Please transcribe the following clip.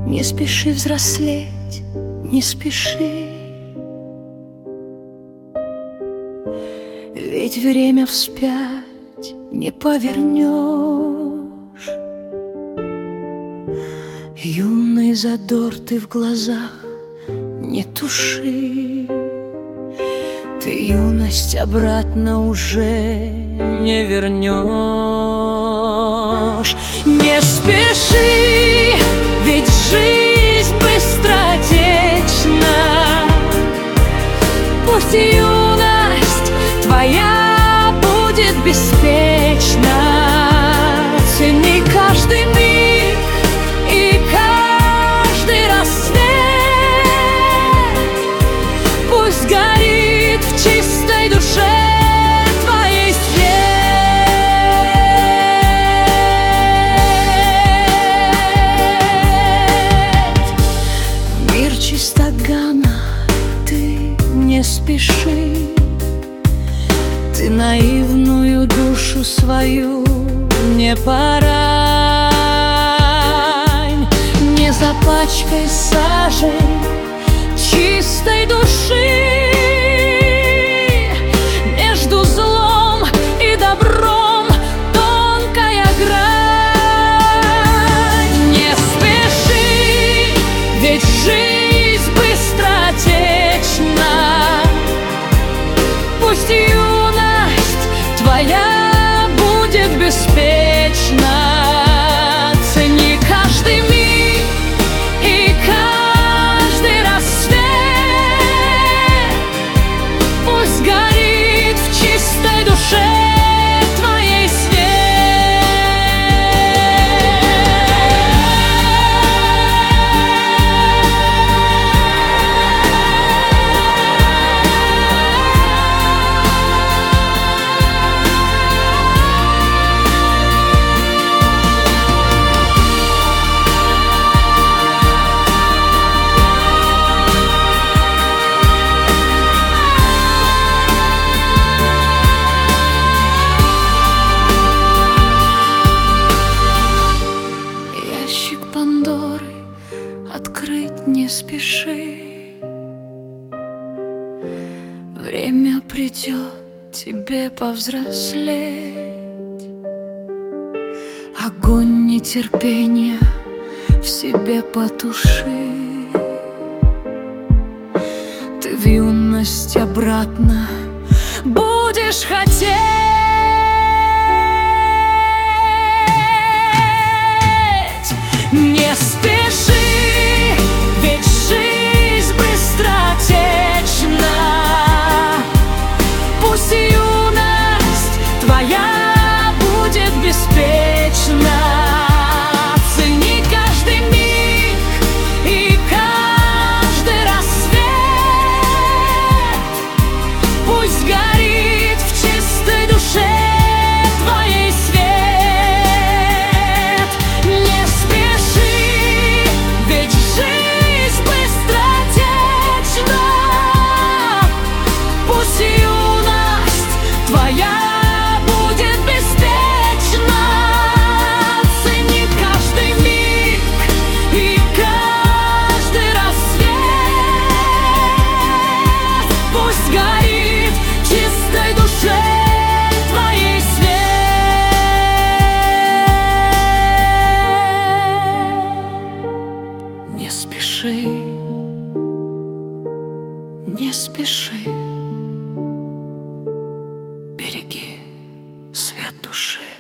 Не спеши взрослеть, не спеши, ведь время вспять не повернешь. Юный задор ты в глазах не туши, ты юность обратно уже не вернешь. Не спеши, ведь жизнь быстротечна. Пусть юность твоя будет беспечна. Цени каждый миг и каждый рассвет. Пусть горит в чистой душе твоей свет. Мир чистогана, ты не спеши, ты наивную душу свою не порань. Не запачкай сажей чистой души. Между злом и добром тонкая грань. Не спеши, ведь жизнь быстротечна. Пусть юность твоя будет беспечна. Цени каждый миг и каждый рассвет. Пусть горит в чистой душе твоей Пандоры открыть не спеши. Время придет тебе повзрослеть. Огонь нетерпения в себе потуши. Ты в юность обратно будешь хотеть. Не спеши, ведь жизнь быстротечна. Пусть юность твоя будет беспечна. Цени каждый миг и каждый рассвет. Пусть горит в чистой душе твоей свет. Не спеши, не спеши, береги свет души.